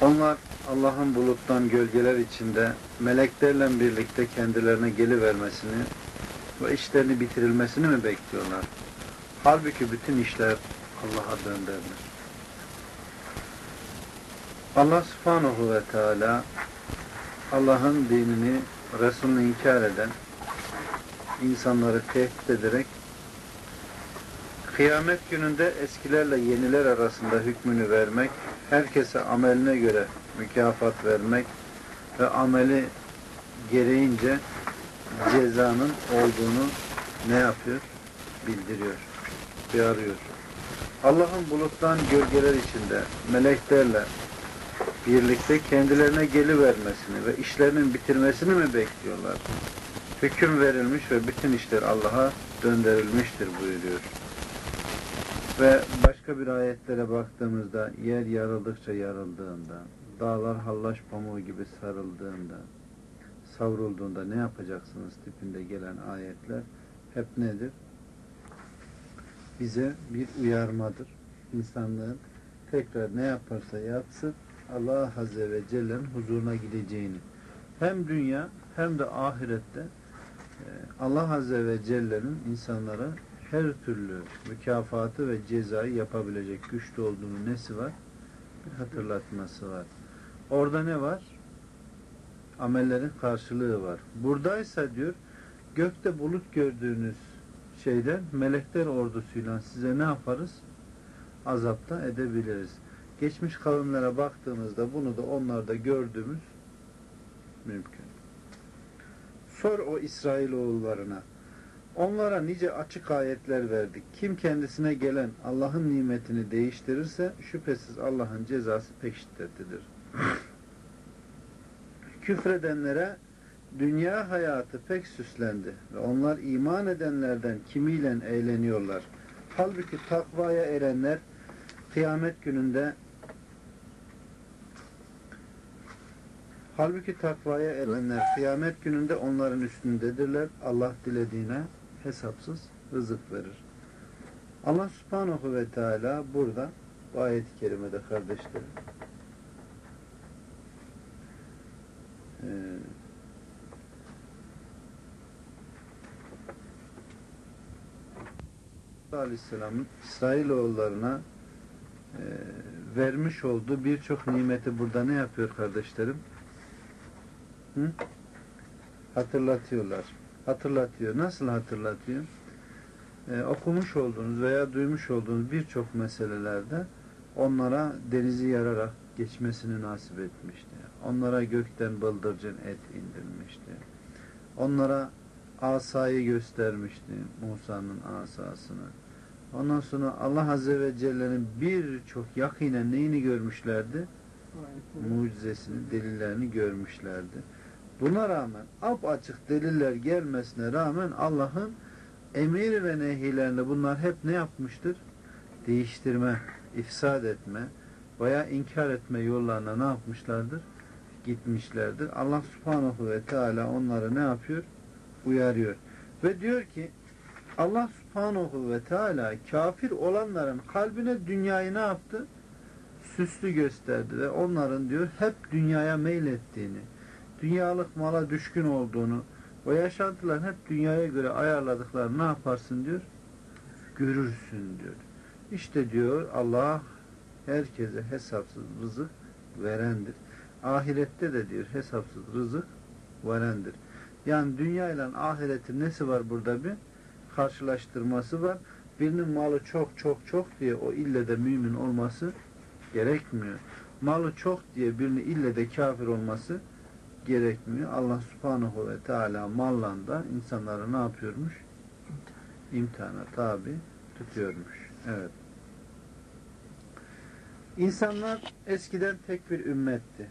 Onlar Allah'ın buluttan gölgeler içinde meleklerle birlikte kendilerine gelivermesini ve işlerini bitirilmesini mi bekliyorlar? Halbuki bütün işler Allah'a döndürülür. Allah subhanahu ve teala Allah'ın dinini, Resulünü inkar eden insanları tehdit ederek kıyamet gününde eskilerle yeniler arasında hükmünü vermek, herkese ameline göre mükafat vermek ve ameli gereğince cezanın olduğunu ne yapıyor? Bildiriyor, uyarıyor. Allah'ın buluttan gölgeler içinde meleklerle birlikte kendilerine gelivermesini ve işlerinin bitirmesini mi bekliyorlar? Hüküm verilmiş ve bütün işler Allah'a döndürülmüştür buyuruyor. Ve başka bir ayetlere baktığımızda yer yarıldıkça yarıldığında, dağlar hallaç pamuğu gibi sarıldığında, savrulduğunda ne yapacaksınız tipinde gelen ayetler hep nedir? Bize bir uyarmadır. İnsanlığın tekrar ne yaparsa yapsın Allah Azze ve Celle'nin huzuruna gideceğini hem dünya hem de ahirette Allah Azze ve Celle'nin insanlara her türlü mükafatı ve cezayı yapabilecek güçlü olduğunu nesi var? Bir hatırlatması var. Orada ne var? Amellerin karşılığı var. Buradaysa diyor, gökte bulut gördüğünüz şeyden melekler ordusuyla size ne yaparız? Azapta edebiliriz. Geçmiş kavimlere baktığımızda bunu da onlarda gördüğümüz mümkün. Sor o İsrailoğullarına. Onlara nice açık ayetler verdik. Kim kendisine gelen Allah'ın nimetini değiştirirse şüphesiz Allah'ın cezası pek şiddetlidir. Küfredenlere dünya hayatı pek süslendi ve onlar iman edenlerden kimiyle eğleniyorlar. Halbuki takvaya erenler kıyamet gününde kıyamet gününde onların üstündedirler. Allah dilediğine hesapsız rızık verir. Allah subhanahu ve teala burada bu ayet-i kerimede kardeşlerim Aleyhisselam'ın İsrailoğullarına vermiş olduğu birçok nimeti burada ne yapıyor kardeşlerim? Hatırlatıyorlar. Hatırlatıyor. Nasıl hatırlatıyor? Okumuş olduğunuz veya duymuş olduğunuz birçok meselelerde onlara denizi yararak geçmesini nasip etmişti. Onlara gökten bıldırcın et indirmişti. Onlara asayı göstermişti, Musa'nın asasını. Ondan sonra Allah Azze ve Celle'nin birçok yakinen neyini görmüşlerdi? Mucizesini, delillerini görmüşlerdi. Buna rağmen apaçık deliller gelmesine rağmen Allah'ın emir ve nehilerini bunlar hep ne yapmıştır? Değiştirme, ifsad etme veya inkar etme yollarına ne yapmışlardır? Gitmişlerdir. Allah Subhanahu ve Teala onları ne yapıyor? Uyarıyor. Ve diyor ki Allah Subhanahu ve Teala kafir olanların kalbine dünyayı ne yaptı? Süslü gösterdi ve onların diyor hep dünyaya meylettiğini, dünyalık mala düşkün olduğunu ve yaşantılar hep dünyaya göre ayarladıklarını ne yaparsın diyor? Görürsün diyor. İşte diyor Allah herkese hesapsız rızık verendir. Ahirette de diyor hesapsız rızık verendir. Yani dünya ile ahiretin nesi var burada bir? Karşılaştırması var. Birinin malı çok diye o ille de mümin olması gerekmiyor. Malı çok diye birinin ille de kafir olması gerekmiyor. Allah Subhanahu ve Teala mallanda insanları ne yapıyormuş? İmtihana tabi tutuyormuş. Evet. İnsanlar eskiden tek bir ümmetti.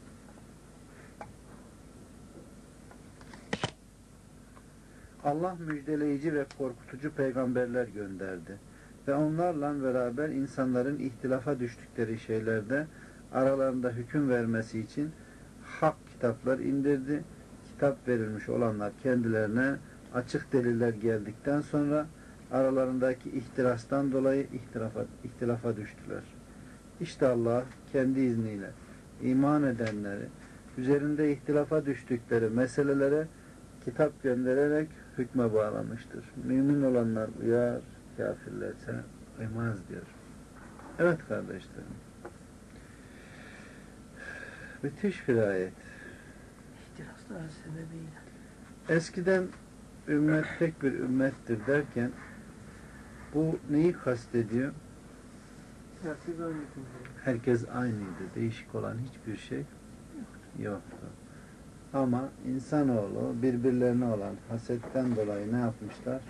Allah müjdeleyici ve korkutucu peygamberler gönderdi. Ve onlarla beraber insanların ihtilafa düştükleri şeylerde aralarında hüküm vermesi için hak kitaplar indirdi. Kitap verilmiş olanlar kendilerine açık deliller geldikten sonra aralarındaki ihtirastan dolayı ihtilafa düştüler. İşte Allah kendi izniyle iman edenleri, üzerinde ihtilafa düştükleri meselelere kitap göndererek hükme bağlamıştır. Mümin olanlar uyar, kafirlerse uymaz diyor. Evet kardeşlerim. Müthiş bir ayet. İhtiraslar sebebiyle. Eskiden ümmet tek bir ümmettir derken bu neyi kastediyor? Herkes aynı. Herkes aynıydı. Değişik olan hiçbir şey yoktu. Ama insanoğlu birbirlerine olan hasetten dolayı ne yapmışlar?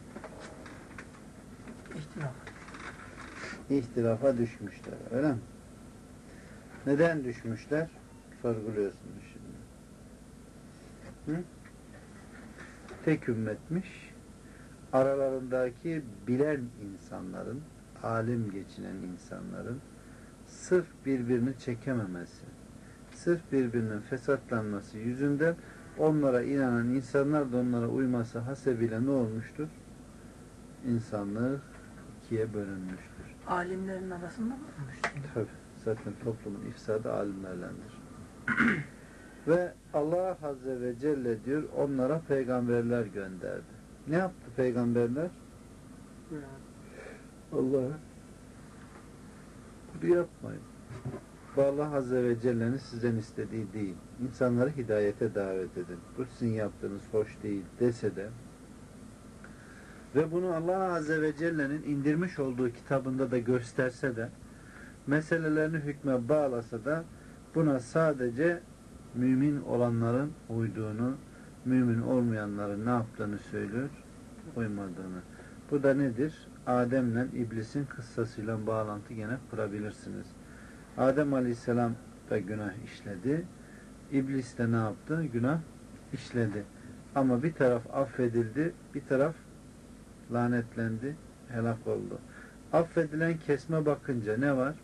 İhtilaf. İhtilafa düşmüşler. Öyle mi? Neden düşmüşler? Sorguluyorsunuz şimdi. Hı? Tek ümmetmiş. Aralarındaki bilen insanların, alim geçinen insanların sırf birbirini çekememesi, sırf birbirinin fesatlanması yüzünden onlara inanan insanlar da onlara uyması hasebiyle ne olmuştur? İnsanlık ikiye bölünmüştür. Alimlerin arasında mı olmuştu? Tabii. Zaten toplumun ifsadı alimlerlendir. Ve Allah Azze ve Celle diyor onlara peygamberler gönderdi. Ne yaptı peygamberler? Allah'a bunu yapmayın. Bu Allah Azze ve Celle'nin sizden istediği değil. İnsanları hidayete davet edin. Bu sizin yaptığınız hoş değil dese de ve bunu Allah Azze ve Celle'nin indirmiş olduğu kitabında da gösterse de meselelerini hükme bağlasa da buna sadece mümin olanların uyduğunu, mümin olmayanların ne yaptığını söylüyor? Uymadığını. Bu da nedir? Adem'le iblisin kıssasıyla bağlantı gene kurabilirsiniz. Adem Aleyhisselam da günah işledi. İblis de ne yaptı? Günah işledi. Ama bir taraf affedildi, bir taraf lanetlendi, helak oldu. Affedilen kesme bakınca ne var?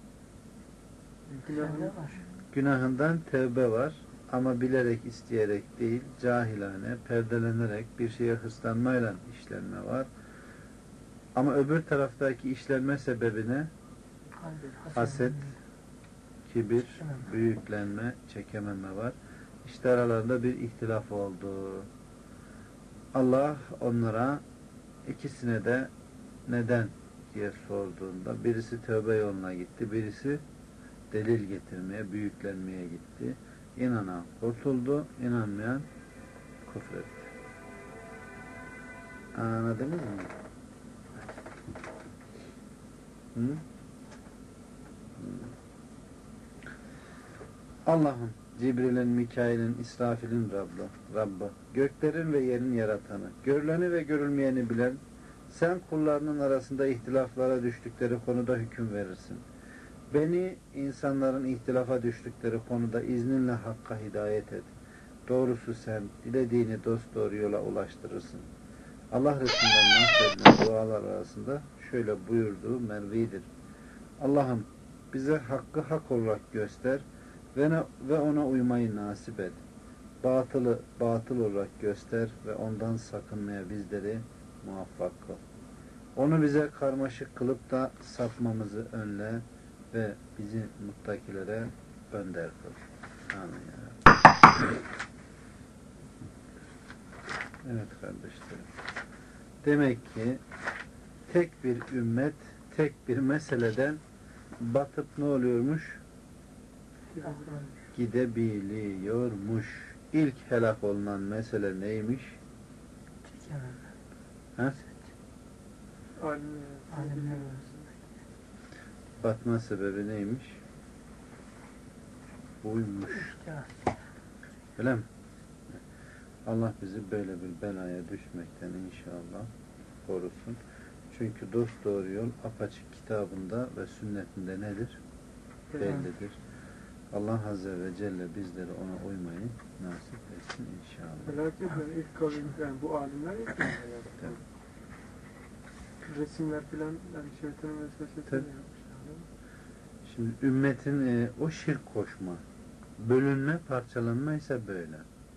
Günahından tevbe var. Ama bilerek, isteyerek değil, cahilane, perdelenerek bir şeye hırslanmayla işlenme var. Ama öbür taraftaki işlenme sebebine haset, kibir, büyüklenme, çekememe var. İşte aralarında bir ihtilaf oldu. Allah onlara ikisine de neden diye sorduğunda birisi tövbe yoluna gitti, birisi delil getirmeye, büyüklenmeye gitti. İnanan kurtuldu, inanmayan küfretti. Anladınız mı? Hı? Allah'ım, Cibril'in, Mikail'in, İsrafil'in Rabbı, göklerin ve yerin yaratanı, görüleni ve görülmeyeni bilen, sen kullarının arasında ihtilaflara düştükleri konuda hüküm verirsin. Beni insanların ihtilafa düştükleri konuda izninle hakka hidayet et. Doğrusu sen dilediğini dosdoğru yola ulaştırırsın. Allah Resulü'nden nakledilen dualar arasında şöyle buyurduğu mervidir. Allah'ım bize hakkı hak olarak göster ve ona uymayı nasip et. Batılı batıl olarak göster ve ondan sakınmaya bizleri muvaffak kıl. Onu bize karmaşık kılıp da sapmamızı önle ve bizi muttakilere önder kıl. Amin ya. Evet kardeşlerim. Demek ki tek bir ümmet, tek bir meseleden batıp ne oluyormuş? Gidebiliyormuş. İlk helak olunan mesele neymiş? Ha? Alimler Batma sebebi neymiş? Buymuş. Öyle mi? Allah bizi böyle bir belaya düşmekten inşallah korusun. Çünkü dosdoğru yol apaçık kitabında ve sünnetinde nedir? Bellidir. Allah Azze ve Celle bizleri ona uymayı nasip etsin inşallah. Lakin ilk kavim, yani bu alimler ilk kavimler yaptı. Resimler filan, yani şeytanın vesvesesini yapmışlar. Şimdi ümmetin o şirk koşma, bölünme, parçalanma ise böyle.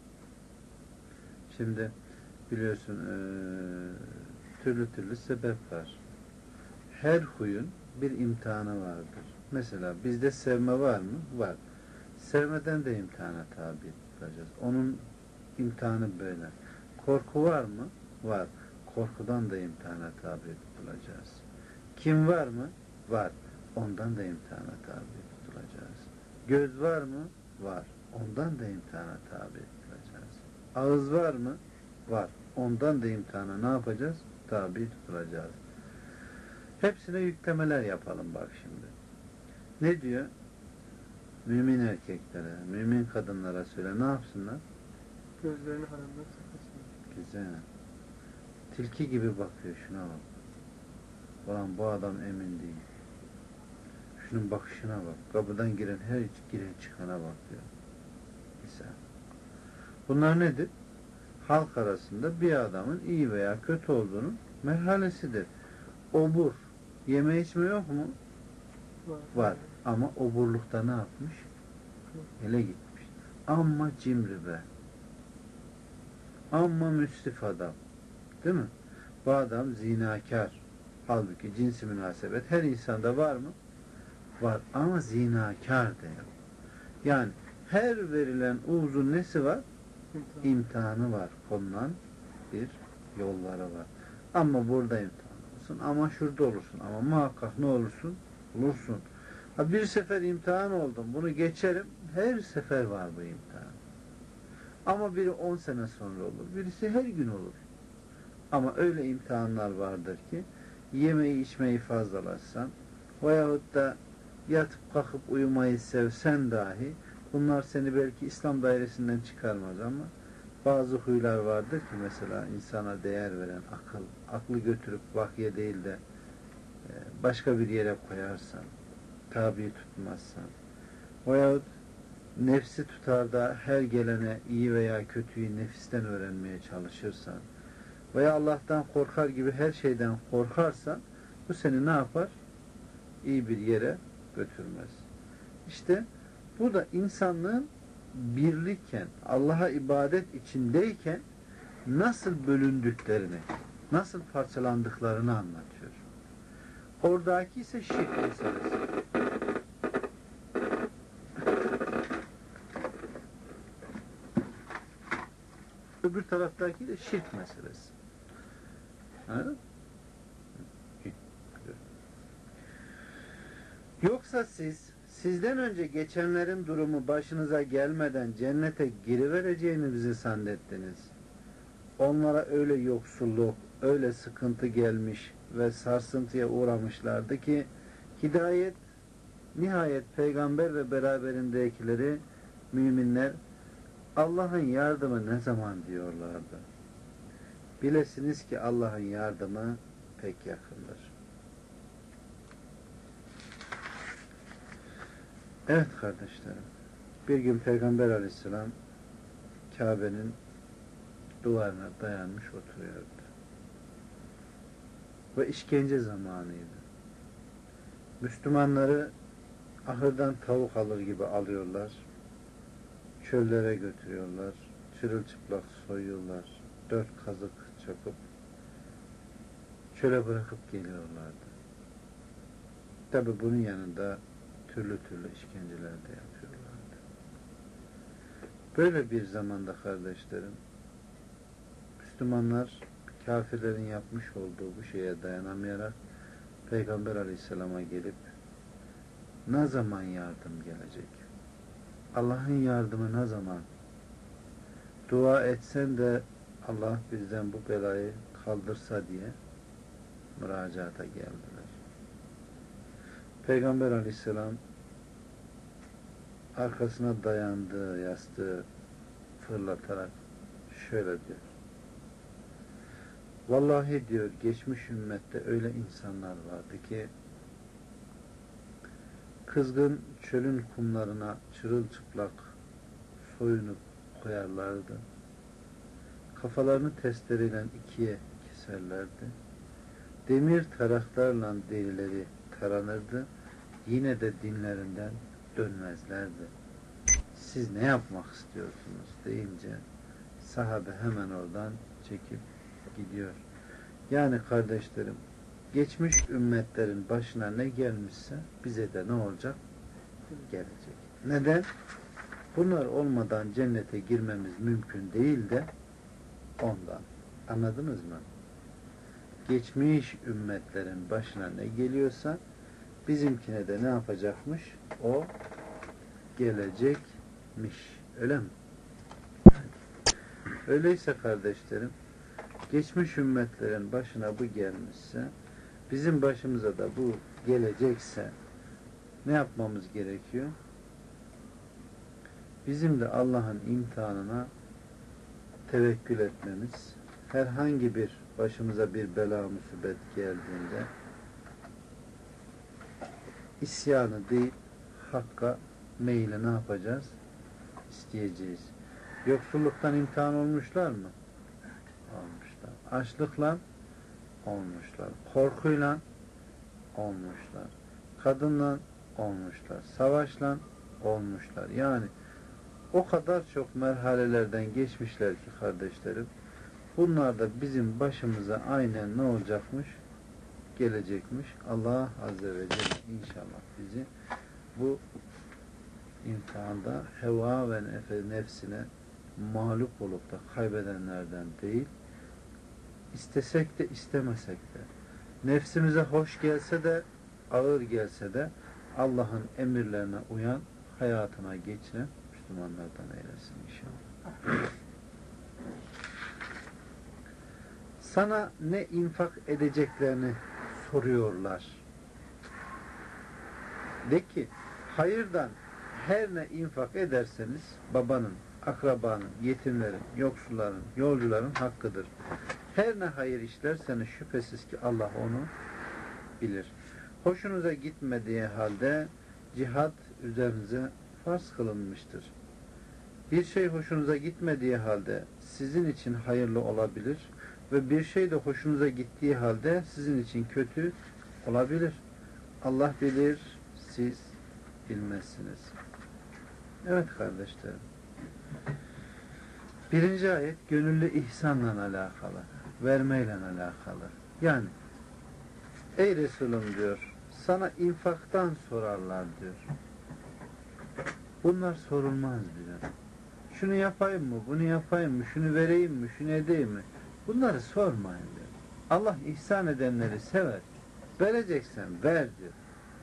Şimdi biliyorsun türlü türlü sebep var. Her huyun bir imtihanı vardır. Mesela bizde sevme var mı? Var. Sevmeden de imtihana tabi tutacağız. Onun imtihanı böyle. Korku var mı? Var. Korkudan da imtihana tabi tutulacağız. Kim var mı? Var. Ondan da imtihana tabi tutulacağız. Göz var mı? Var. Ondan da imtihana tabi tutulacağız. Ağız var mı? Var. Ondan da imtihana ne yapacağız? Tabi tutulacağız. Hepsine yüklemeler yapalım bak şimdi. Ne diyor? Mümin erkeklere, mümin kadınlara söyle. Ne yapsınlar? Gözlerini haramdan sakınsınlar. Güzel. Tilki gibi bakıyor. Şuna bak. Ulan bu adam emin değil. Şunun bakışına bak. Kapıdan giren çıkana bak diyor. Güzel. Bunlar nedir? Halk arasında bir adamın iyi veya kötü olduğunun merhalesidir. Obur. Yeme içme yok mu? Var. Ama oburlukta ne yapmış? Ele gitmiş. Amma cimri be. Amma müsrif adam. Değil mi? Bu adam zinakar. Halbuki cinsi münasebet her insanda var mı? Var. Ama zinakar diyor. Yani her verilen uzun nesi var? İmtihanı var. Konulan bir yolları var. Ama burada imtihan olsun. Ama şurada olursun. Ama muhakkak ne olursun? Olursun. Ha, bir sefer imtihan oldum. Bunu geçerim. Her sefer var bu imtihan. Ama biri 10 sene sonra olur. Birisi her gün olur. Ama öyle imtihanlar vardır ki yemeği içmeyi fazlalaşsan veyahut da yatıp kalkıp uyumayı sevsen dahi bunlar seni belki İslam dairesinden çıkarmaz ama bazı huylar vardır ki mesela insana değer veren aklı götürüp vakye değil de başka bir yere koyarsan, tabi tutmazsan veyahut nefsi tutar da her gelene iyi veya kötüyü nefisten öğrenmeye çalışırsan veya Allah'tan korkar gibi her şeyden korkarsan bu seni ne yapar? İyi bir yere götürmez. İşte bu da insanlığın birlikken, Allah'a ibadet içindeyken nasıl bölündüklerini, nasıl parçalandıklarını anlatıyor. Oradaki ise şirk meselesi. Öbür taraftaki de şirk meselesi. Anladın mı? Yoksa sizden önce geçenlerin durumu başınıza gelmeden cennete girivereceğinizi zannettiniz. Onlara öyle yoksulluk, öyle sıkıntı gelmiş ve sarsıntıya uğramışlardı ki hidayet nihayet peygamber ve beraberindekileri müminler Allah'ın yardımı ne zaman diyorlardı. Bilesiniz ki Allah'ın yardımı pek yakındır. Evet kardeşlerim, bir gün Peygamber Aleyhisselam Kabe'nin duvarına dayanmış oturuyordu. Ve işkence zamanıydı. Müslümanları ahırdan tavuk alır gibi alıyorlar, çöllere götürüyorlar, çırılçıplak soyuyorlar, 4 kazık çakıp çöle bırakıp geliyorlardı. Tabi bunun yanında türlü işkenceler de yapıyorlardı. Böyle bir zamanda kardeşlerim, Müslümanlar kafirlerin yapmış olduğu bu şeye dayanamayarak Peygamber Aleyhisselam'a gelip ne zaman yardım gelecek? Allah'ın yardımı ne zaman? Dua etsen de Allah bizden bu belayı kaldırsa diye müracaata geldiler. Peygamber Aleyhisselam arkasına dayandığı yastığı fırlatarak şöyle diyor. Vallahi diyor geçmiş ümmette öyle insanlar vardı ki kızgın çölün kumlarına çırılçıplak soyunup koyarlardı. Kafalarını testereyle ikiye keserlerdi. Demir taraklarla derileri taranırdı. Yine de dinlerinden dönmezlerdi. Siz ne yapmak istiyorsunuz deyince sahabe hemen oradan çekip gidiyor. Yani kardeşlerim, geçmiş ümmetlerin başına ne gelmişse bize de ne olacak? Gelecek. Neden? Bunlar olmadan cennete girmemiz mümkün değil de ondan. Anladınız mı? Geçmiş ümmetlerin başına ne geliyorsa bizimkine de ne yapacakmış? O gelecekmiş. Öyle mi? Öyleyse kardeşlerim, geçmiş ümmetlerin başına bu gelmişse, bizim başımıza da bu gelecekse ne yapmamız gerekiyor? Bizim de Allah'ın imtihanına tevekkül etmemiz, herhangi bir başımıza bir bela musibet geldiğinde isyanı değil, hakka meyle ne yapacağız? İsteyeceğiz. Yoksulluktan imtihan olmuşlar mı? Olmuşlar. Açlıkla olmuşlar. Korkuyla olmuşlar. Kadınla olmuşlar. Savaşla olmuşlar. Yani o kadar çok merhalelerden geçmişler ki kardeşlerim, bunlar da bizim başımıza aynen ne olacakmış? Gelecekmiş. Allah Azze ve Celle inşallah bizi bu imtihanda heva ve nefsine mağlup olup da kaybedenlerden değil, istesek de istemesek de, nefsimize hoş gelse de ağır gelse de Allah'ın emirlerine uyan, hayatına geçen Müslümanlardan eylesin inşallah. Sana ne infak edeceklerini soruyorlar. De ki, hayırdan her ne infak ederseniz babanın, akrabanın, yetimlerin, yoksulların, yolcuların hakkıdır. Her ne hayır işlerseniz şüphesiz ki Allah onu bilir. Hoşunuza gitmediği halde cihat üzerinize farz kılınmıştır. Bir şey hoşunuza gitmediği halde sizin için hayırlı olabilir ve bir şey de hoşunuza gittiği halde sizin için kötü olabilir. Allah bilir, siz bilmezsiniz. Evet kardeşlerim. Birinci ayet gönüllü ihsanla alakalı, vermeyle alakalı. Yani ey Resulüm diyor, sana infaktan sorarlar diyor. Bunlar sorulmaz diyor. Şunu yapayım mı, bunu yapayım mı, şunu vereyim mi, şunu edeyim mi? Bunları sormayın diyor. Allah ihsan edenleri sever. Vereceksen ver diyor.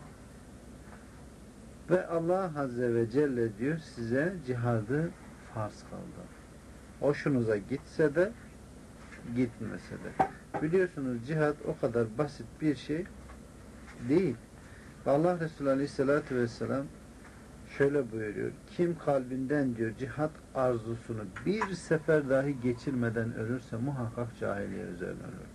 Ve Allah Azze ve Celle diyor size cihadı farz kıldı. Hoşunuza gitse de gitmese de. Biliyorsunuz cihad o kadar basit bir şey değil. Allah Resulü Aleyhisselatü Vesselam şöyle buyuruyor. Kim kalbinden diyor cihat arzusunu bir sefer dahi geçirmeden ölürse muhakkak cahiliye üzerine ölür.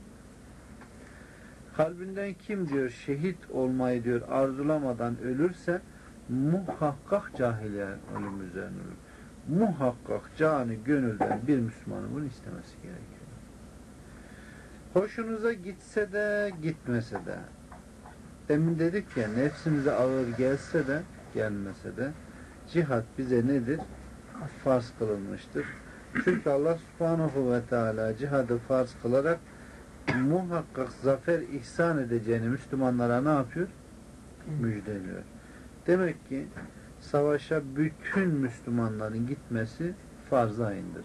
Kalbinden kim diyor şehit olmayı diyor arzulamadan ölürse muhakkak cahiliye ölüm üzerine ölür. Muhakkak canı gönülden bir Müslümanın bunu istemesi gerekiyor. Hoşunuza gitse de gitmese de, demin dedik ya nefsimize ağır gelse de gelmese de cihat bize nedir? Farz kılınmıştır. Çünkü Allah Subhanahu ve Teala cihadı farz kılarak muhakkak zafer ihsan edeceğini Müslümanlara ne yapıyor? Müjdeliyor. Demek ki savaşa bütün Müslümanların gitmesi farz ayındır.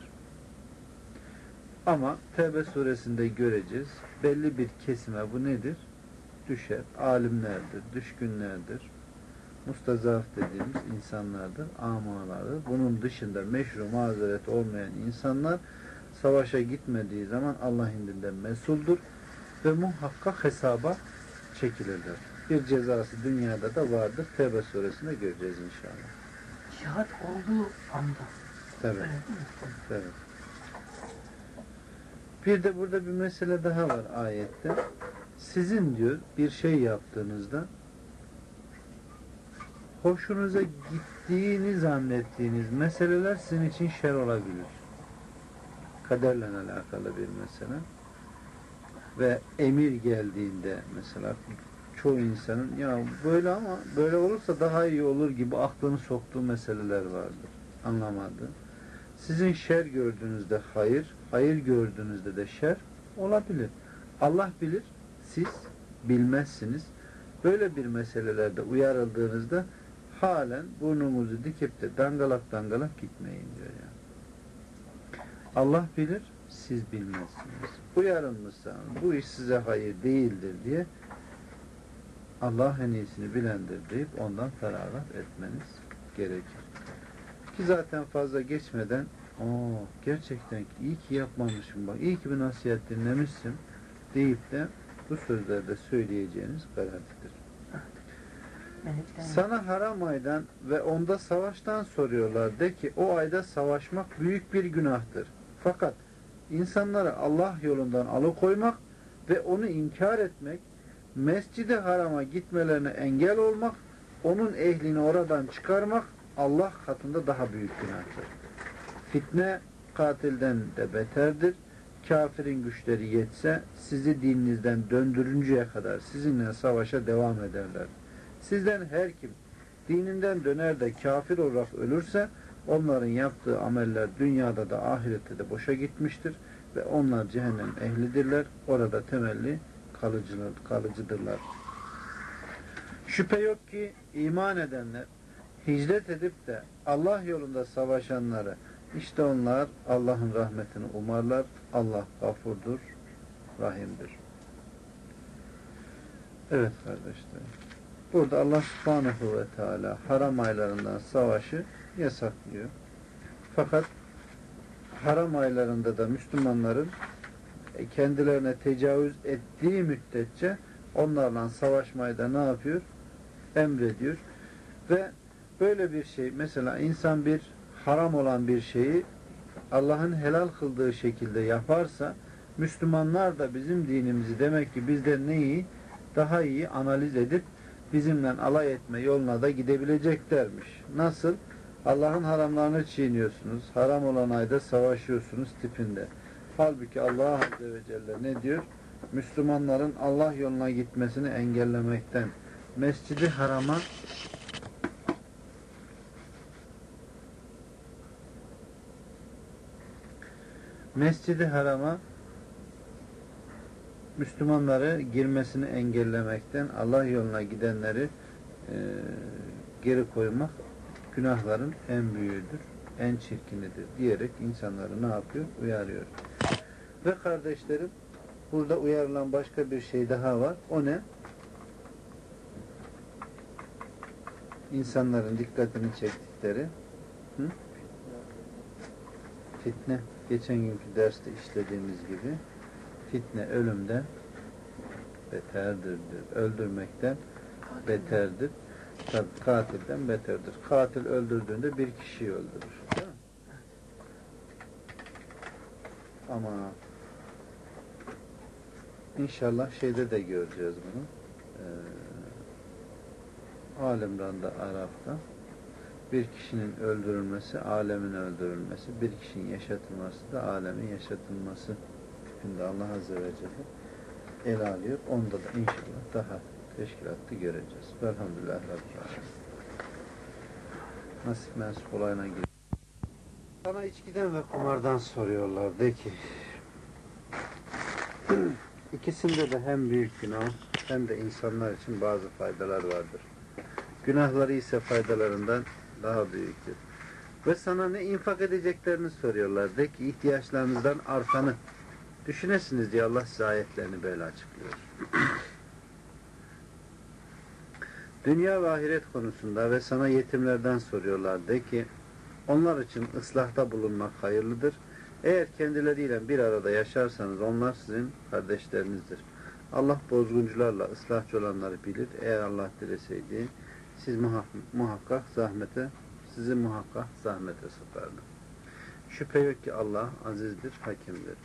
Ama Tevbe suresinde göreceğiz. Belli bir kesime bu nedir? Düşer. Alimlerdir, düşkünlerdir. Mustazaf dediğimiz insanlardır, amalardır. Bunun dışında meşru mazeret olmayan insanlar savaşa gitmediği zaman Allah indinde mesuldur ve muhakkak hesaba çekilirler. Bir cezası dünyada da vardır. Tevbe suresinde göreceğiz inşallah. Cihat olduğu anda. Evet. Evet. Bir de burada bir mesele daha var ayette. Sizin diyor bir şey yaptığınızda hoşunuza gittiğini zannettiğiniz meseleler sizin için şer olabilir. Kaderle alakalı bir mesele. Ve emir geldiğinde mesela çoğu insanın ya böyle ama böyle olursa daha iyi olur gibi aklını soktuğu meseleler vardır. Anlamadı. Sizin şer gördüğünüzde hayır, hayır gördüğünüzde de şer olabilir. Allah bilir, siz bilmezsiniz. Böyle bir meselelerde uyarıldığınızda halen burnunuzu dikip de dangalak dangalak gitmeyin diyor yani. Allah bilir, siz bilmezsiniz. Uyarılmışsanız bu iş size hayır değildir diye Allah en iyisini bilendir deyip ondan feragat etmeniz gerekir. Ki zaten fazla geçmeden gerçekten iyi ki yapmamışım bak, iyi ki bir nasihat dinlemişsin deyip de bu sözlerde söyleyeceğiniz garantidir. Sana haram aydan ve onda savaştan soruyorlar. De ki o ayda savaşmak büyük bir günahtır. Fakat insanları Allah yolundan alıkoymak ve onu inkar etmek, Mescid-i Haram'a gitmelerine engel olmak, onun ehlini oradan çıkarmak Allah katında daha büyük günahtır. Fitne katilden de beterdir. Kafirin güçleri yetse sizi dininizden döndürünceye kadar sizinle savaşa devam ederler. Sizden her kim dininden döner de kafir olarak ölürse onların yaptığı ameller dünyada da ahirette de boşa gitmiştir ve onlar cehennem ehlidirler. Orada temelli kalıcıdırlar. Şüphe yok ki iman edenler hicret edip de Allah yolunda savaşanları işte onlar Allah'ın rahmetini umarlar. Allah gafurdur, rahimdir. Evet kardeşlerim. Burada Allah subhanahu ve teala haram aylarından savaşı yasaklıyor. Fakat haram aylarında da Müslümanların kendilerine tecavüz ettiği müddetçe onlarla savaşmayı da ne yapıyor? Emrediyor. Ve böyle bir şey, mesela insan bir haram olan bir şeyi Allah'ın helal kıldığı şekilde yaparsa, Müslümanlar da bizim dinimizi demek ki bizden neyi daha iyi analiz edip bizimle alay etme yoluna da gidebileceklermiş. Nasıl? Allah'ın haramlarını çiğniyorsunuz, haram olan ayda savaşıyorsunuz tipinde. Halbuki Allah Azze ve Celle ne diyor? Müslümanların Allah yoluna gitmesini engellemekten, Mescid-i Haram'a Müslümanları girmesini engellemekten, Allah yoluna gidenleri geri koymak günahların en büyüğüdür, en çirkinidir diyerek insanları ne yapıyor? Uyarıyor. Ve kardeşlerim, burada uyarılan başka bir şey daha var. O ne? İnsanların dikkatini çektikleri fitne. Geçen günkü derste işlediğimiz gibi fitne ölümden beterdir. Öldürmekten beterdir. Tabii katilden beterdir. Katil öldürdüğünde bir kişiyi öldürür. Değil mi? Ama inşallah şeyde de göreceğiz bunu. Alimran'da, Arap'ta bir kişinin öldürülmesi, alemin öldürülmesi, bir kişinin yaşatılması da alemin yaşatılması tipinde Allah Azze ve Celle ele alıyor. Onda da inşallah daha teşkilatlı göreceğiz. Velhamdülillah Rabbil Alemin. Nasip mensup olayına giriyor. Sana içkiden ve kumardan soruyorlar. De ki ikisinde de hem büyük günah hem de insanlar için bazı faydalar vardır. Günahları ise faydalarından daha büyüktür. Ve sana ne infak edeceklerini soruyorlar. De ki ihtiyaçlarınızdan artanı düşünesiniz diye Allah size ayetlerini böyle açıklıyor. Dünya ve ahiret konusunda ve sana yetimlerden soruyorlar. De ki onlar için ıslahta bulunmak hayırlıdır. Eğer kendileriyle bir arada yaşarsanız onlar sizin kardeşlerinizdir. Allah bozguncularla ıslahçı olanları bilir. Eğer Allah dileseydi sizi muhakkak zahmete sokardı. Şüphe yok ki Allah azizdir, hakimdir.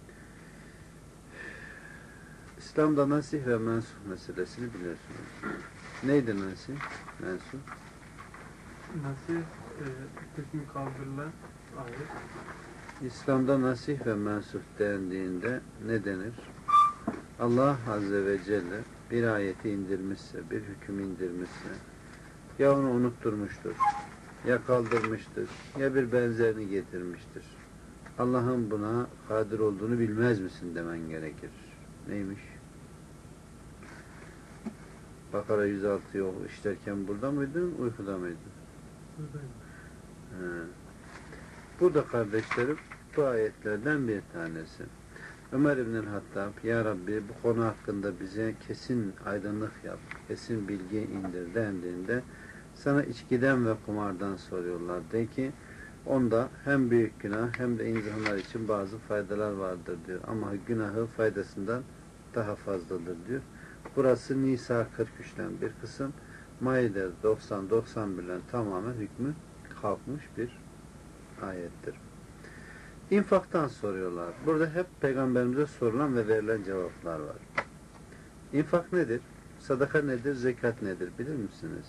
İslam'da nasih ve mensuh meselesini biliyorsunuz. Neydi nasih? Mensuh? Nasih hükmü kaldırılan ayet. İslam'da nasih ve mensuh dendiğinde ne denir? Allah Azze ve Celle bir ayeti indirmişse, bir hüküm indirmişse, ya onu unutturmuştur, ya kaldırmıştır, ya bir benzerini getirmiştir. Allah'ın buna kadir olduğunu bilmez misin demen gerekir. Neymiş? Bakara 106'yı işlerken burada mıydın, uykuda mıydın? Buradayım. He. Bu da kardeşlerim bu ayetlerden bir tanesi. Ömer İbn-i Hattab, Ya Rabbi bu konu hakkında bize kesin aydınlık yap, kesin bilgi indir dendiğinde sana içkiden ve kumardan soruyorlar. De ki onda hem büyük günah hem de insanlar için bazı faydalar vardır diyor. Ama günahı faydasından daha fazladır diyor. Burası Nisa 43'ten bir kısım. Maide 90-91'den tamamen hükmü kalkmış bir ayettir. İnfaktan soruyorlar. Burada hep Peygamberimize sorulan ve verilen cevaplar var. İnfak nedir? Sadaka nedir? Zekat nedir? Bilir misiniz?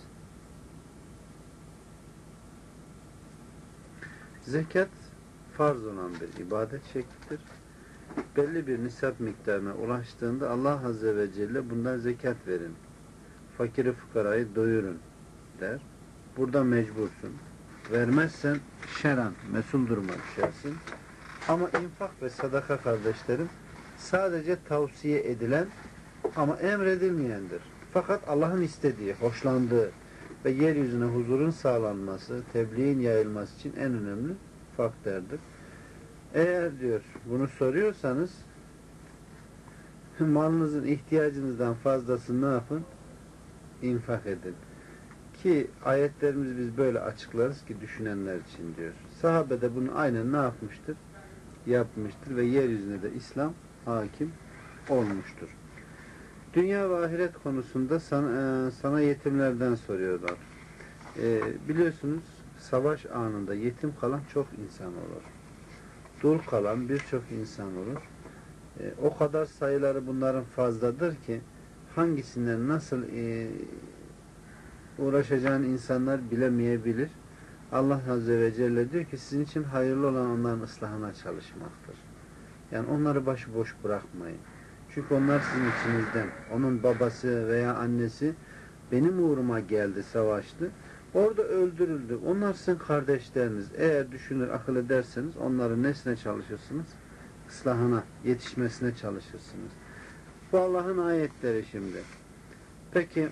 Zekat farz olan bir ibadet şeklidir. Belli bir nisap miktarına ulaştığında Allah Azze ve Celle bundan zekat verin. Fakiri fukarayı doyurun der. Burada mecbursun. Vermezsen şeran, mesul duruma düşersin. Ama infak ve sadaka kardeşlerim sadece tavsiye edilen ama emredilmeyendir. Fakat Allah'ın istediği, hoşlandığı ve yeryüzüne huzurun sağlanması, tebliğin yayılması için en önemli faktördür. Eğer diyor bunu soruyorsanız malınızın ihtiyacınızdan fazlasını ne yapın? İnfak edin. Ki ayetlerimizi biz böyle açıklarız ki düşünenler için diyor. Sahabe de bunu aynen ne yapmıştır? Yapmıştır ve yeryüzüne de İslam hakim olmuştur. Dünya ve ahiret konusunda sana yetimlerden soruyorlar. Biliyorsunuz savaş anında yetim kalan çok insan olur. Dul kalan birçok insan olur. O kadar sayıları bunların fazladır ki hangisinden nasıl uğraşacağını insanlar bilemeyebilir. Allah Azze ve Celle diyor ki sizin için hayırlı olan onların ıslahına çalışmaktır. Yani onları başıboş bırakmayın. Çünkü onlar sizin içinizden. Onun babası veya annesi benim uğruma geldi, savaştı. Orada öldürüldü. Onlar sizin kardeşleriniz. Eğer düşünür, akıl ederseniz onların nesine çalışırsınız? Islahına, yetişmesine çalışırsınız. Bu Allah'ın ayetleri şimdi. Peki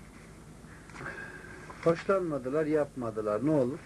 hoşlanmadılar, yapmadılar. Ne olur?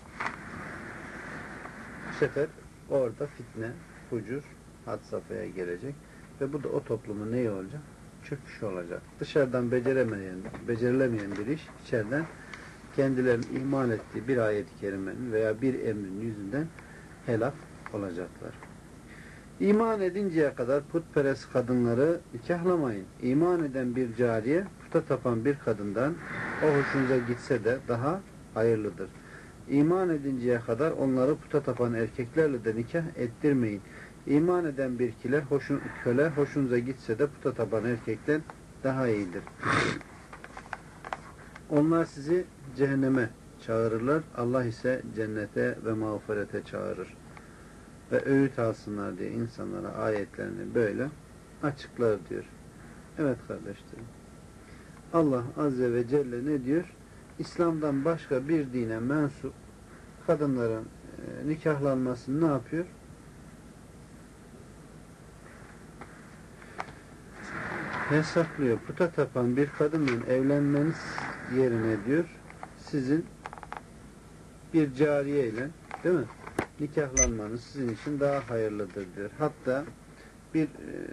Bu sefer orada fitne, fucur had safhaya gelecek ve bu da o toplumun neyi olacak? Çöküş olacak. Dışarıdan becerilemeyen bir iş içeriden kendilerinin ihmal ettiği bir ayet-i kerimenin veya bir emrin yüzünden helak olacaklar. İman edinceye kadar putperest kadınları nikahlamayın. İman eden bir cariye puta tapan bir kadından o hoşunuza gitse de daha hayırlıdır. İman edinceye kadar onları puta tapan erkeklerle de nikah ettirmeyin. İman eden bir köle hoşunuza gitse de puta tapan erkekten daha iyidir. Onlar sizi cehenneme çağırırlar. Allah ise cennete ve mağfirete çağırır. Ve öğüt alsınlar diye insanlara ayetlerini böyle açıklar diyor. Evet kardeşlerim. Allah Azze ve Celle ne diyor? İslam'dan başka bir dine mensup kadınların nikahlanmasını ne yapıyor? Yasaklıyor. Puta tapan bir kadınla evlenmeniz yerine diyor sizin bir cariye ile değil mi? Nikahlanmanız sizin için daha hayırlıdır diyor. Hatta bir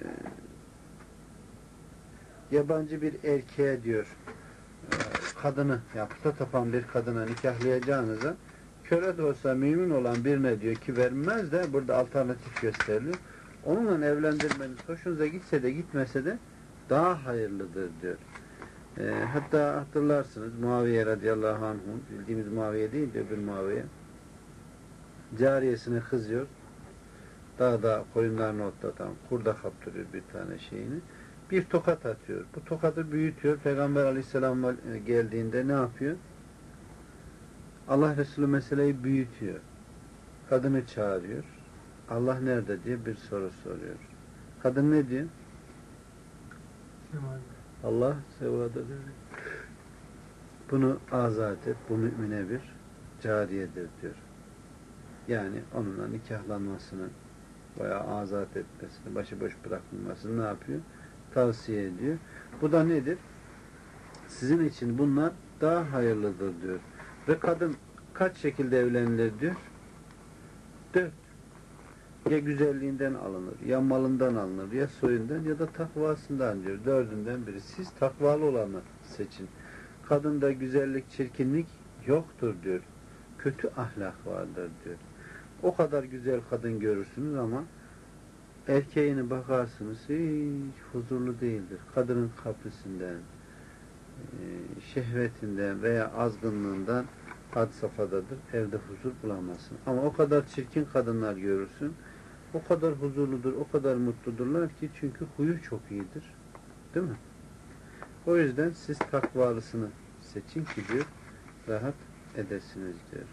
yabancı bir erkeğe diyor kadını puta tapan bir kadına nikahlayacağınıza köle de olsa mümin olan birine diyor ki vermez de burada alternatif gösteriliyor. Onunla evlendirmeniz hoşunuza gitse de gitmese de daha hayırlıdır diyor. Hatta hatırlarsınız Muaviye radıyallahu anh'un bildiğimiz Muaviye değil de bir Muaviye cariyesine kızıyor. Dağda koyunlarını otlatan kurda kaptırıyor bir tane şeyini. Bir tokat atıyor. Bu tokatı büyütüyor. Peygamber aleyhisselam geldiğinde ne yapıyor? Allah Resulü meseleyi büyütüyor. Kadını çağırıyor. Allah nerede diye bir soru soruyor. Kadın ne diyor? Allah sevadadır. Bunu azat et. Bu mümine bir cariyedir diyor. Yani onunla nikahlanmasını veya azat etmesini, başıboş bırakılmasını ne yapıyor? Tavsiye ediyor. Bu da nedir? Sizin için bunlar daha hayırlıdır diyor. Ve kadın kaç şekilde evlenilir diyor? 4. Ya güzelliğinden alınır, ya malından alınır, ya soyundan ya da takvasından diyor. 4'ünden biri. Siz takvalı olanı seçin. Kadında güzellik, çirkinlik yoktur diyor. Kötü ahlak vardır diyor. O kadar güzel kadın görürsünüz ama erkeğine bakarsınız hiç huzurlu değildir. Kadının kaprisinden, şehvetinden veya azgınlığından had safhadadır. Evde huzur bulamazsın. Ama o kadar çirkin kadınlar görürsün. O kadar huzurludur, o kadar mutludurlar ki çünkü huyu çok iyidir. Değil mi? O yüzden siz takvalısını seçin ki diyor, rahat edesiniz diyor.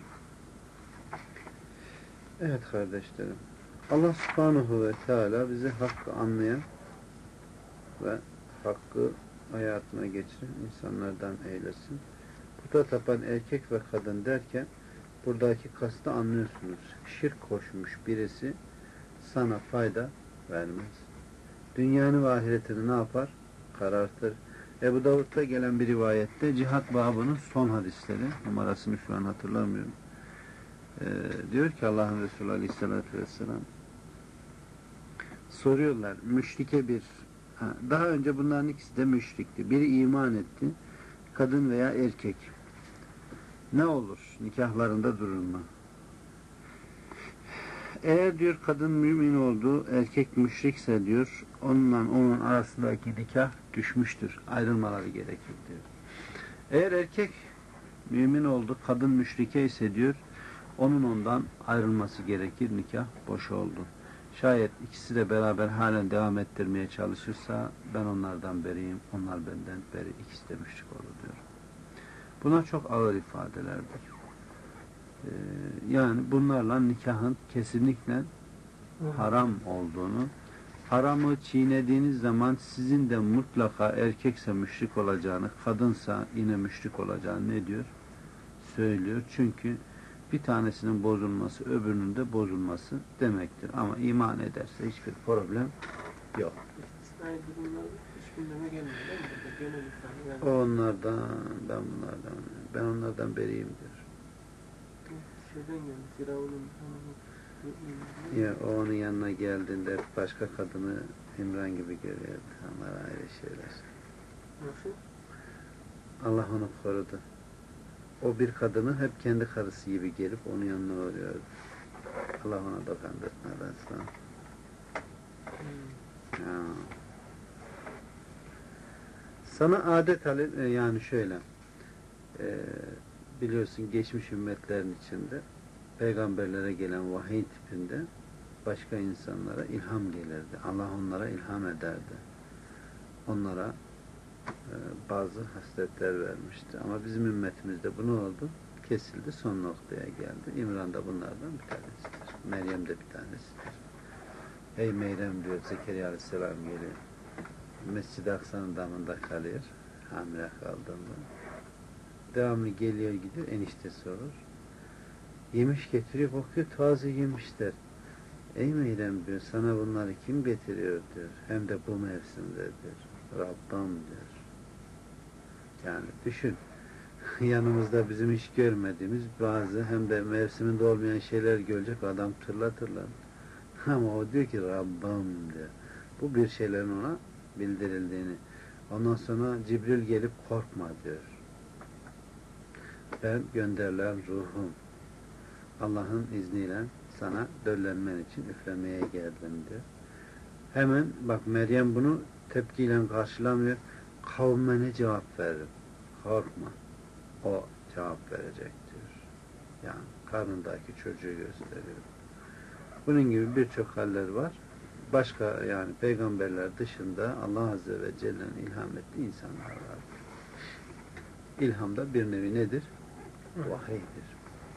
Evet kardeşlerim. Allah subhanahu ve teala bizi hakkı anlayan ve hakkı hayatına geçiren insanlardan eylesin. Puta tapan erkek ve kadın derken buradaki kastı anlıyorsunuz. Şirk koşmuş birisi sana fayda vermez. Dünyanı ve ahiretini ne yapar? Karartır. Ebu Davud'da gelen bir rivayette cihat babının son hadisleri, numarasını şu an hatırlamıyorum. Diyor ki Allah'ın Resulü Aleyhisselatü Vesselam, soruyorlar müşrike daha önce bunların ikisi de müşrikti. Biri iman etti, kadın veya erkek. Ne olur? Nikahlarında durur mu? Eğer diyor kadın mümin oldu, erkek müşrikse diyor, onunla onun arasındaki nikah düşmüştür. Ayrılmaları gerekir diyor. Eğer erkek mümin oldu, kadın müşrike ise diyor, onun ondan ayrılması gerekir, nikah boş oldu. Şayet ikisi de beraber halen devam ettirmeye çalışırsa ben onlardan beriyim, onlar benden beri, ikisi de müşrik olur diyor. Buna çok ağır ifadelerdir. Yani bunlarla nikahın kesinlikle haram olduğunu, haramı çiğnediğiniz zaman sizin de mutlaka erkekse müşrik olacağını, kadınsa yine müşrik olacağını ne diyor? Söylüyor. Çünkü bir tanesinin bozulması öbürünün de bozulması demektir. Ama iman ederse hiçbir problem yok. İstisnai durumlar hiç gündeme gelmiyor değil mi? Genel Ben onlardan beriyim diyor. Şeyden geldi, Firavun'un Ya o onun yanına geldiğinde başka kadını İmran gibi görüyordu. Onlar ayrı şeyler. Nasıl? Allah onu korudu. O bir kadını hep kendi karısı gibi gelip onun yanına uğruyordu. Allah ona dokandırtmadan. Ya. Sana adet yani şöyle biliyorsun geçmiş ümmetlerin içinde peygamberlere gelen vahiy tipinde başka insanlara ilham gelirdi. Allah onlara ilham ederdi. Onlara bazı hasletler vermişti. Ama bizim ümmetimizde bu ne oldu? Kesildi, son noktaya geldi. İmran da bunlardan bir tanesidir. Meryem de bir tanesidir. Ey Meryem diyor, Zekeriya Aleyhisselam geliyor. Mescid-i Aksa'nın damında kalıyor. Hamile kaldığında. Devamlı geliyor gidiyor, eniştesi olur. Yemiş getiriyor, bakıyor taze yemişler. Ey Meryem diyor, sana bunları kim getiriyor diyor. Hem de bu mevsimde diyor. Rabbim diyor. Yani düşün. Yanımızda bizim hiç görmediğimiz bazı hem de mevsiminde olmayan şeyler görecek adam tırla. Ama o diyor ki Rabbim diyor. Bu bir şeylerin ona bildirildiğini. Ondan sonra Cibril gelip korkma diyor. Ben gönderilen ruhum. Allah'ın izniyle sana döllenmen için üflemeye geldim diyor. Hemen bak Meryem bunu tepkiyle karşılamıyor. Kavme ne cevap veririm? Korkma. O cevap verecek diyor. Yani karnındaki çocuğu gösteriyor. Bunun gibi birçok haller var. Başka yani peygamberler dışında Allah Azze ve Celle'nin ilham ettiği insanlar var. İlham da bir nevi nedir? Vahiydir.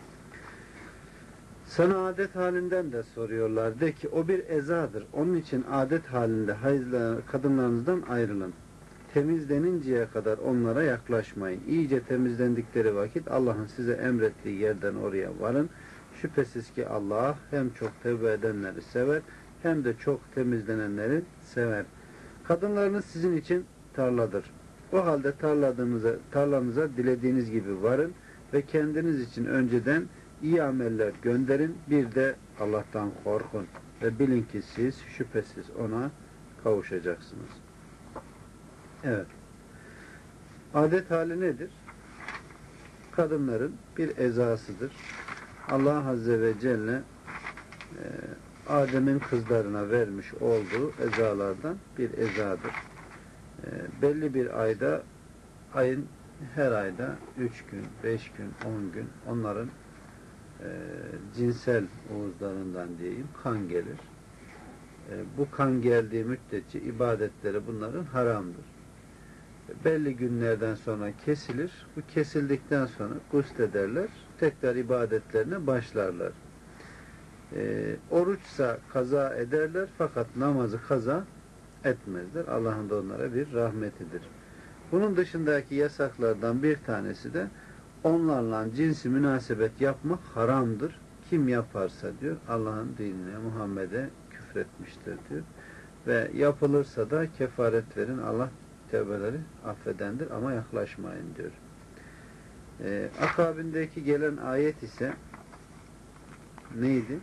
Sana adet halinden de soruyorlar. De ki o bir ezadır. Onun için adet halinde kadınlarınızdan ayrılın. Temizleninceye kadar onlara yaklaşmayın. İyice temizlendikleri vakit Allah'ın size emrettiği yerden oraya varın. Şüphesiz ki Allah hem çok tevbe edenleri sever hem de çok temizlenenleri sever. Kadınlarınız sizin için tarladır. O halde tarlanıza dilediğiniz gibi varın ve kendiniz için önceden iyi ameller gönderin. Bir de Allah'tan korkun ve bilin ki siz şüphesiz ona kavuşacaksınız. Evet. Adet hali nedir? Kadınların bir ezasıdır. Allah Azze ve Celle Adem'in kızlarına vermiş olduğu ezalardan bir ezadır. Belli bir ayda, ayın her ayda 3 gün, 5 gün, 10 gün onların cinsel uğuzlarından diyeyim kan gelir. Bu kan geldiği müddetçe ibadetleri bunların haramdır. Belli günlerden sonra kesilir. Bu kesildikten sonra guslederler. Tekrar ibadetlerine başlarlar. Oruçsa kaza ederler fakat namazı kaza etmezler. Allah'ın da onlara bir rahmetidir. Bunun dışındaki yasaklardan bir tanesi de onlarla cinsi münasebet yapmak haramdır. Kim yaparsa diyor Allah'ın dinine, Muhammed'e küfretmiştir diyor. Ve yapılırsa da kefaret verin. Allah tevbeleri affedendir ama yaklaşmayın diyor. Akabindeki gelen ayet ise neydi?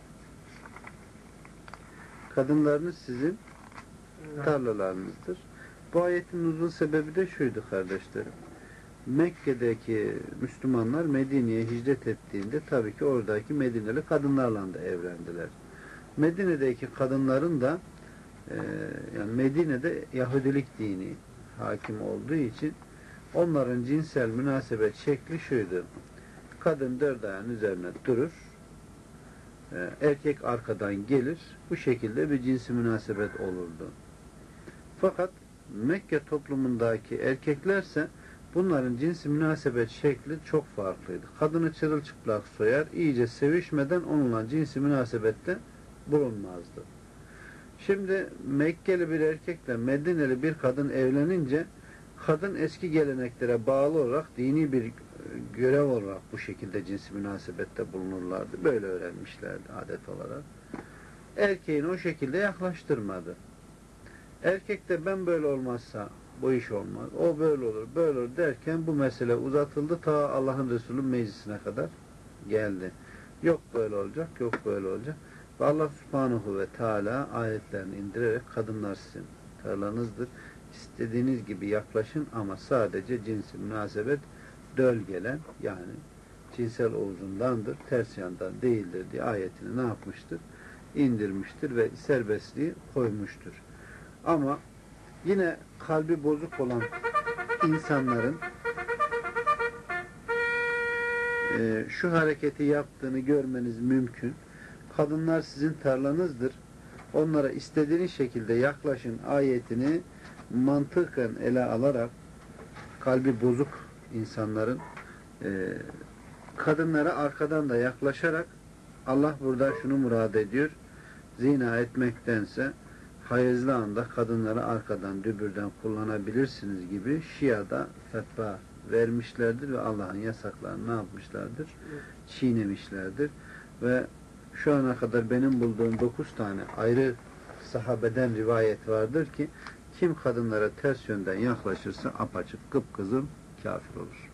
Kadınlarınız sizin tarlalarınızdır. Bu ayetin uzun sebebi de şuydu kardeşlerim. Mekke'deki Müslümanlar Medine'ye hicret ettiğinde tabii ki oradaki Medineli kadınlarla da evlendiler. Medine'deki kadınların da yani Medine'de Yahudilik dini hakim olduğu için onların cinsel münasebet şekli şuydu. Kadın 4 ayağın üzerine durur. Erkek arkadan gelir. Bu şekilde bir cinsi münasebet olurdu. Fakat Mekke toplumundaki erkeklerse bunların cinsi münasebet şekli çok farklıydı. Kadını çırılçıplak soyar, iyice sevişmeden onunla cinsi münasebette bulunmazdı. Şimdi Mekkeli bir erkekle Medineli bir kadın evlenince kadın eski geleneklere bağlı olarak dini bir görev olarak bu şekilde cinsi münasebette bulunurlardı. Böyle öğrenmişlerdi adet olarak. Erkeğin o şekilde yaklaştırmadı. Erkek de ben böyle olmazsa bu iş olmaz. O böyle olur, böyle olur derken bu mesele uzatıldı ta Allah'ın Resulü meclisine kadar geldi. Yok böyle olacak, yok böyle olacak. Ve Allah Subhanahu ve Teala ayetlerini indirerek kadınlar sizin tarlanızdır. İstediğiniz gibi yaklaşın ama sadece cinsi münasebet dölgelen yani cinsel uzundandır, ters yandan değildir diye ayetini ne yapmıştır? İndirmiştir ve serbestliği koymuştur. Ama yine kalbi bozuk olan insanların şu hareketi yaptığını görmeniz mümkün. Kadınlar sizin tarlanızdır. Onlara istediğiniz şekilde yaklaşın ayetini mantıken ele alarak kalbi bozuk insanların kadınlara arkadan da yaklaşarak Allah burada şunu murad ediyor. Zina etmektense hayızlı anda kadınları arkadan, dübürden kullanabilirsiniz gibi Şia'da fetva vermişlerdir ve Allah'ın yasaklarını ne yapmışlardır? Çiğnemişlerdir. Ve şu ana kadar benim bulduğum 9 tane ayrı sahabeden rivayet vardır ki kim kadınlara ters yönden yaklaşırsa apaçık kıpkızıl kafir olur.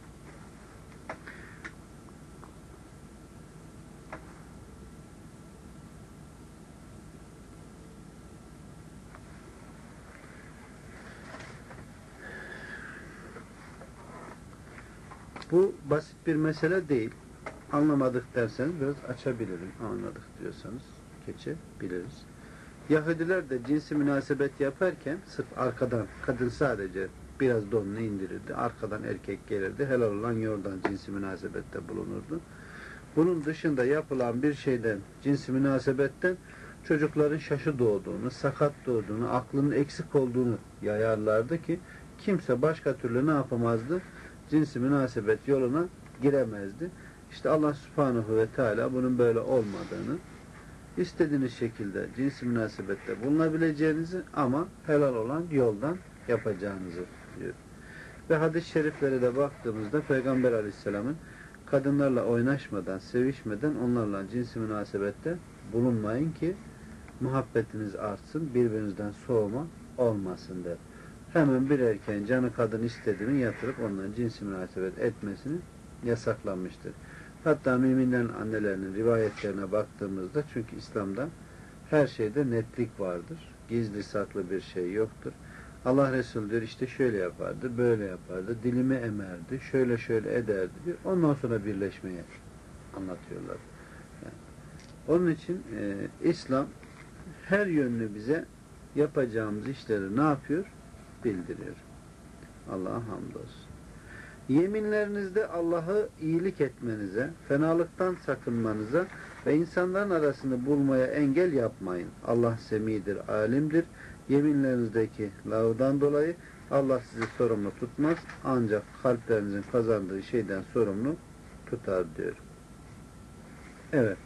Bu basit bir mesele değil. Anlamadık derseniz biraz açabilirim. Anladık diyorsanız geçebiliriz. Yahudiler de cinsi münasebet yaparken sırf arkadan kadın sadece biraz donunu indirirdi. Arkadan erkek gelirdi. Helal olan yordan cinsi münasebette bulunurdu. Bunun dışında yapılan bir şeyden, cinsi münasebetten çocukların şaşı doğduğunu, sakat doğduğunu, aklının eksik olduğunu yayarlardı ki kimse başka türlü ne yapamazdı? Cinsi münasebet yoluna giremezdi. İşte Allah Subhanahu ve Teala bunun böyle olmadığını, istediğiniz şekilde cinsi münasebette bulunabileceğinizi ama helal olan yoldan yapacağınızı diyor. Ve hadis-i şeriflere de baktığımızda Peygamber Aleyhisselam'ın kadınlarla oynaşmadan, sevişmeden onlarla cinsi münasebette bulunmayın ki muhabbetiniz artsın, birbirinizden soğuma olmasın der. hemen bir erkeğin canı kadın istediğini yatırıp ondan cinsi münasebet etmesini yasaklanmıştır. Hatta müminlerin annelerinin rivayetlerine baktığımızda, çünkü İslam'da her şeyde netlik vardır. Gizli saklı bir şey yoktur. Allah Resulü diyor işte şöyle yapardı, böyle yapardı, dilimi emerdi, şöyle şöyle ederdi diyor. Ondan sonra birleşmeye anlatıyorlar. Yani, onun için İslam her yönlü bize yapacağımız işleri ne yapıyor? Bildiriyor. Allah'a hamdolsun. Yeminlerinizde Allah'ı iyilik etmenize, fenalıktan sakınmanıza ve insanların arasını bulmaya engel yapmayın. Allah semidir, alimdir. Yeminlerinizdeki lağvdan dolayı Allah sizi sorumlu tutmaz. Ancak kalplerinizin kazandığı şeyden sorumlu tutar diyor. Evet.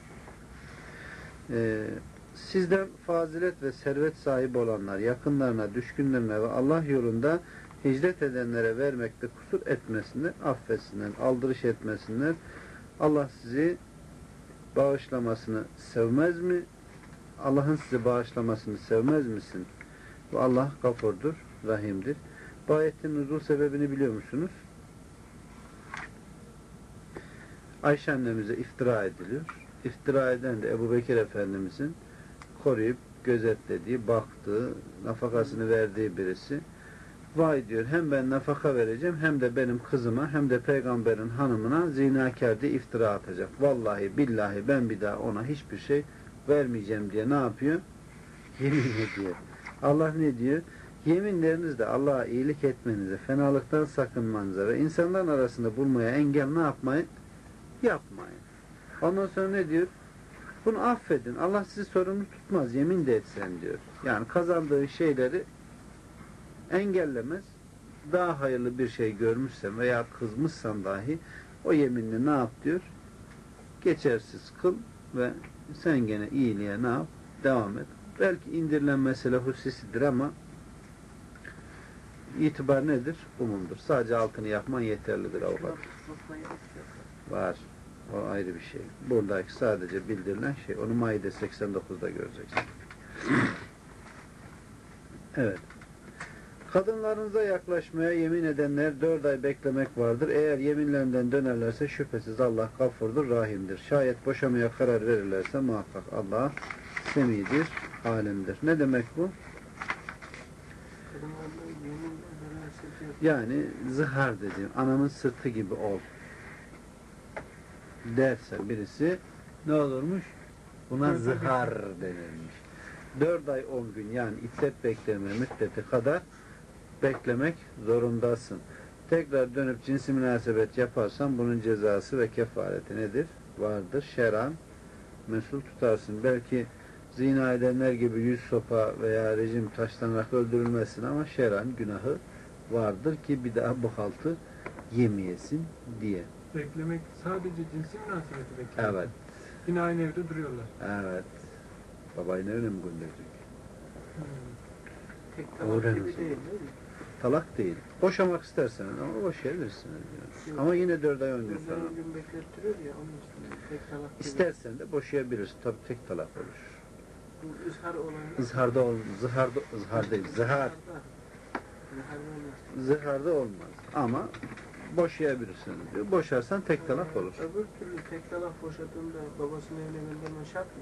Sizden fazilet ve servet sahibi olanlar yakınlarına, düşkünlerine ve Allah yolunda hicret edenlere vermekte kusur etmesinler, affetsinler, aldırış etmesinler. Allah sizi bağışlamasını sevmez mi? Allah'ın sizi bağışlamasını sevmez misin? Bu Allah gafurdur, rahimdir. Bu ayetin nuzul sebebini biliyor musunuz? Ayşe annemize iftira ediliyor. İftira eden de Ebu Bekir Efendimizin koruyup gözetlediği, baktığı, nafakasını verdiği birisi. Vay diyor, hem ben nafaka vereceğim hem de benim kızıma hem de peygamberin hanımına zinakar diye iftira atacak. Vallahi billahi ben bir daha ona hiçbir şey vermeyeceğim diye ne yapıyor? Yemin ediyor. Allah ne diyor? Yeminlerinizde Allah'a iyilik etmenize, fenalıktan sakınmanıza ve insanların arasında bulmaya engel ne yapmayın? Yapmayın. Ondan sonra ne diyor? Bunu affedin. Allah sizi sorumlu tutmaz. Yemin de etsen diyor. Yani kazandığı şeyleri engellemez. Daha hayırlı bir şey görmüşsen veya kızmışsan dahi o yeminini ne yap diyor? Geçersiz kıl ve sen gene iyiliğe ne yap? Devam et. Belki indirilen mesele hususidir ama itibar nedir? Umumdur. Sadece altını yakman yeterlidir avukat. Var. O ayrı bir şey. Buradaki sadece bildirilen şey. Onu Maide 89'da göreceksin. Evet. Kadınlarınıza yaklaşmaya yemin edenler 4 ay beklemek vardır. Eğer yeminlerinden dönerlerse şüphesiz Allah gafurdur, rahimdir. Şayet boşamaya karar verirlerse muhakkak Allah semidir, alimdir. Ne demek bu? Yani zihar dediğim, anamın sırtı gibi ol derse birisi ne olurmuş? Buna zihar denilmiş. 4 ay 10 gün yani iddet bekleme müddeti kadar beklemek zorundasın. Tekrar dönüp cinsi münasebet yaparsan bunun cezası ve kefareti nedir? Vardır. Şer'an mesul tutarsın. Belki zina edenler gibi 100 sopa veya rejim taşlanarak öldürülmesin ama şer'an günahı vardır ki bir daha bu haltı yemeyesin diye. Beklemek sadece cinsi münasebeti beklemek. Evet. Yine aynı evde duruyorlar. Evet. Babayın evine mi gönderecek? Tek talak gibi değil mi? Talak değil. Boşamak istersen ama boşayabilirsin. Yani. Ama yine 4 ay 10 gün sonra. 4 gün beklettiriyor ya onun için tek talak gibi. İstersen de boşayabilirsin. Tabii tek talak olur. Bu ızhar olayı. Zihar değil. Zihar. Ziharda olmaz. Ama boşayabilirsin diyor. Boşarsan tek talak olur. Öbür türlü tek talak boşadığında babasının evine göndermen şart mı?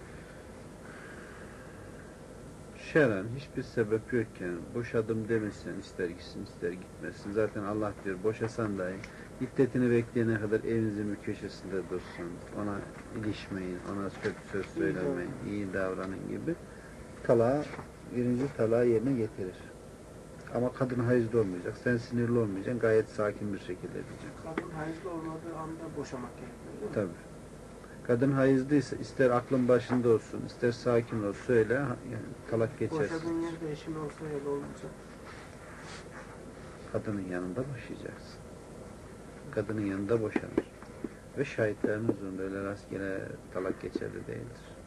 Şeren hiçbir sebep yokken boşadım demişsen ister gitsin ister gitmesin. Zaten Allah diyor boşasan dahi iddetini bekleyene kadar evinizin bir köşesinde dursun. Ona ilişmeyin, ona söz söylemeyin, iyi davranın gibi birinci talağı yerine getirir. Ama kadın hayızlı olmayacak, sen sinirli olmayacaksın, gayet sakin bir şekilde edeceksin. Kadın hayızlı olmadığı anda boşamak gerekiyor. Tabii. Kadın hayızlıysa ister aklın başında olsun, ister sakin ol, söyle, yani talak geçersin. Boşadığın yerde eşin olsa ya da olmasa. Kadının yanında boşayacaksın. Kadının yanında boşanır. Ve şahitlerin huzurunda öyle rastgele talak geçerli değildir.